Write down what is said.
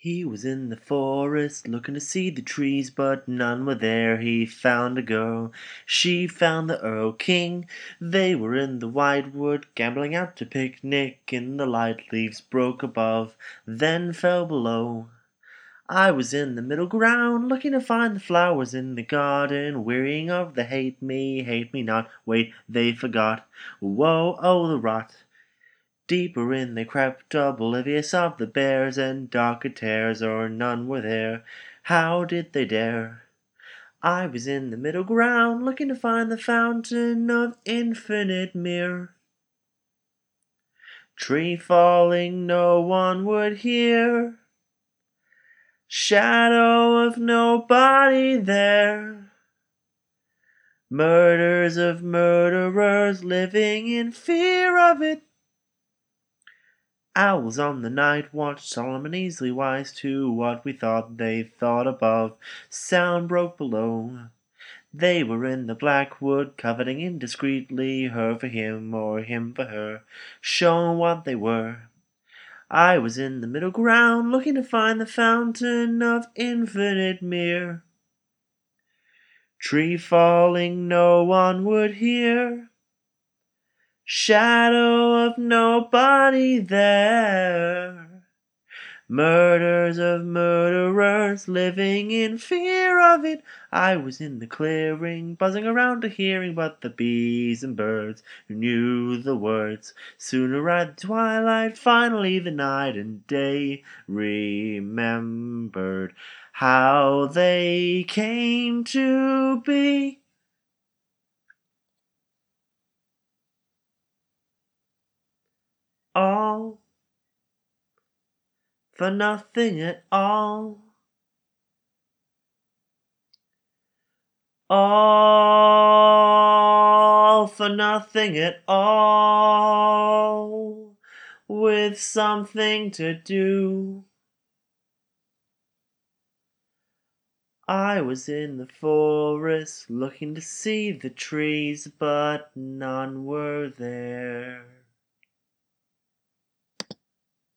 He was in the forest looking to see the trees, but none were there. He found a girl, she found the Earl King. They were in the wide wood, gambling out to picnic. In the light, leaves broke above, then fell below. I was in the middle ground, looking to find the flowers in the garden, wearying of the hate me not. Wait, they forgot. Whoa, oh, the rot. Deeper in they crept, oblivious of the bears and darker tears, or none were there. How did they dare? I was in the middle ground, looking to find the fountain of infinite mirror. Tree falling, no one would hear. Shadow of nobody there. Murders of murderers, living in fear of it. Owls on the night watch, solemn and easily wise to what we thought they thought above. Sound broke below. They were in the black wood, coveting indiscreetly, her for him or him for her, showing what they were. I was in the middle ground, looking to find the fountain of infinite mirror. Tree falling, no one would hear. Shadow of nobody there. Murders of murderers, living in fear of it. I was in the clearing, buzzing around to hearing, but the bees and birds who knew the words soon arrived the twilight, finally the night and day remembered how they came to be. All for nothing at all. All for nothing at all, with something to do. I was in the forest looking to see the trees, but none were there.